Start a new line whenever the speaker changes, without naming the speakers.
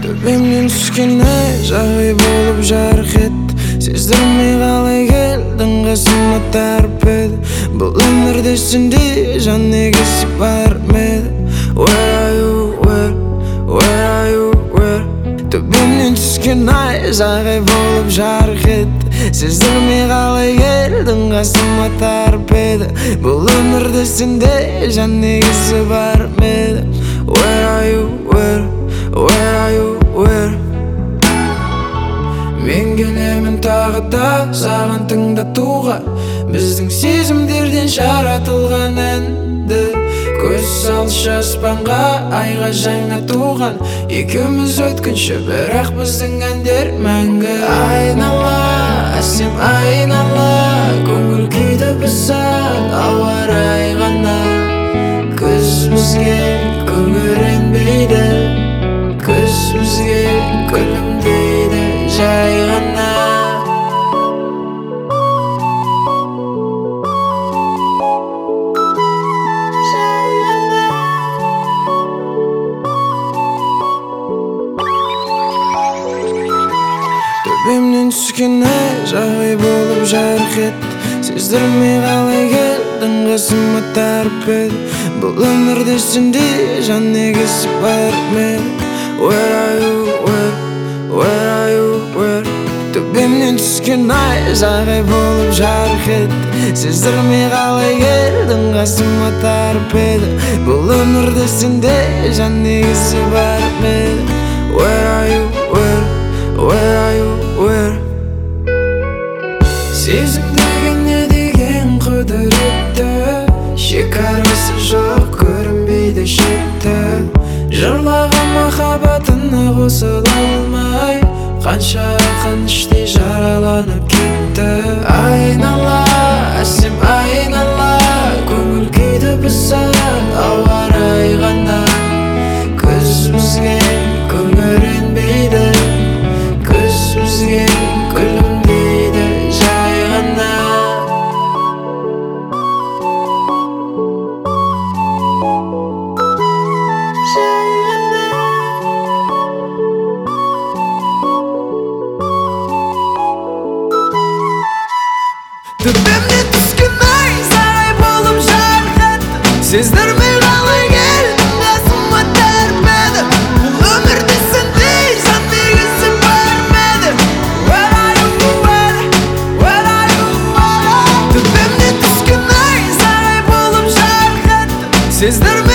Төбемнен түскен ай жағай болып жарқ етті. Сездірмей қалай келдің қасыма тарп еді. Бұл өмірде сенде жан егесі бар ма еді? Where are you, where are you, where? Төбемнен түскен ай жағай болып жарқ етті. Сездірмей қалай келдің қасыма тарп еді. Бұл өмірде сенде жан егесі бар ма еді? Where are you, where are you, where? Мен келемін тағы да саған тыңдатуға біздің сезімдерден жаратылған әнді. Көз салшы аспанға, айға жаңа туған. Екеуміз өткінші, бірақ біздің әндер мәңгі. Айнала, әсем айнала, көңіл күйді бұзар ауа райы ғана. Күз бізге күңіренбейді, күз бізге күлімдейді жай ғана. Төбемнен түскен ай жағай болып жарқ етті. Сездірмей қалай келдің қасыма тарп еді. Бұл өмірде сенде жан егесі бар ма еді? Where are you, where are you, where? Төбемнен түскен ай жағай болып жарқ етті. Сездірмей қалай келдің қасыма тарп еді. Бұл өмірде сенде жан егесі бар ма еді? Where are you, where are you, where? Сезім деген не деген құдіретті, шекарасы жоқ көрінбейді шекті. Жырлаған махаббатына қосыла алмай, қанша қаныштей жараланып кетті. Айнала, әсем айнала, көңіл күйді бұзар ауа райы ғана. Күз бізге күңіренбейді, күз бізге күлімдейді жай ғана. Төбемнен түскен ай жағай болып жарқ етті. Сездірмей қалай келдің қасыма тарп еді. Бұл өмірде сенде жан егесі бар ма еді? Where are you, where are you, where? Төбемнен түскен ай жағай болып жарқ етті. Сездірмей